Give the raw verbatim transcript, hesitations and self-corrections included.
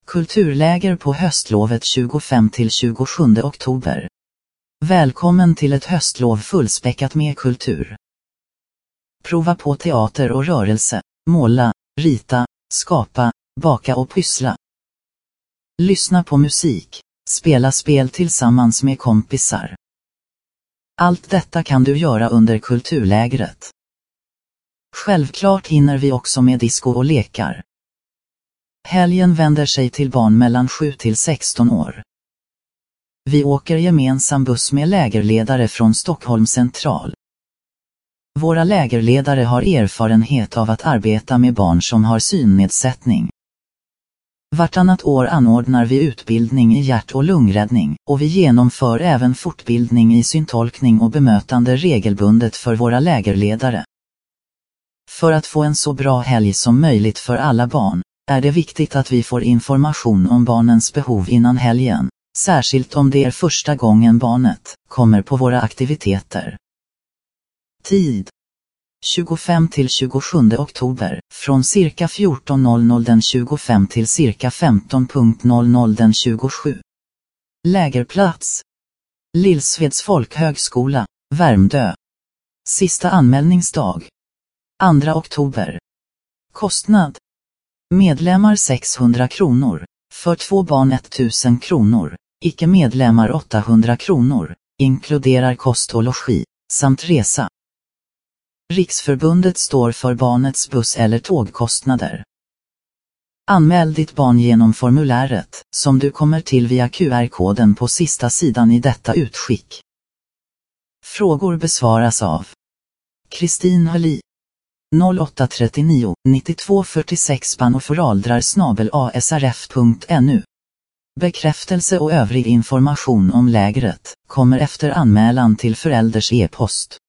Kulturläger på höstlovet tjugofemte till tjugosjunde oktober. Välkommen till ett höstlov fullspäckat med kultur. Prova på teater och rörelse, måla, rita, skapa, baka och pyssla. Lyssna på musik, spela spel tillsammans med kompisar. Allt detta kan du göra under kulturlägret. Självklart hinner vi också med disco och lekar. Helgen vänder sig till barn mellan sju till sexton år. Vi åker gemensam buss med lägerledare från Stockholm central. Våra lägerledare har erfarenhet av att arbeta med barn som har synnedsättning. Vartannat år anordnar vi utbildning i hjärt- och lungräddning, och vi genomför även fortbildning i syntolkning och bemötande regelbundet för våra lägerledare. För att få en så bra helg som möjligt för alla barn, är det viktigt att vi får information om barnens behov innan helgen, särskilt om det är första gången barnet kommer på våra aktiviteter. Tid: tjugofemte till tjugosjunde oktober, från cirka fjorton noll noll den tjugofemte till cirka femton noll noll den tjugosjunde. Lägerplats: Lillsveds folkhögskola, Värmdö. Sista anmälningsdag: andra oktober. Kostnad: medlemmar sexhundra kronor, för två barn tusen kronor, icke-medlemmar åttahundra kronor, inkluderar kost och logi, samt resa. Riksförbundet står för barnets buss- eller tågkostnader. Anmäl ditt barn genom formuläret, som du kommer till via Q R-koden på sista sidan i detta utskick. Frågor besvaras av Kristin Hölli. noll åtta trettionio nittiotvå fyrtiosex spann och föräldrar snabel a s r f punkt n u. Bekräftelse och övrig information om lägret kommer efter anmälan till förälders e-post.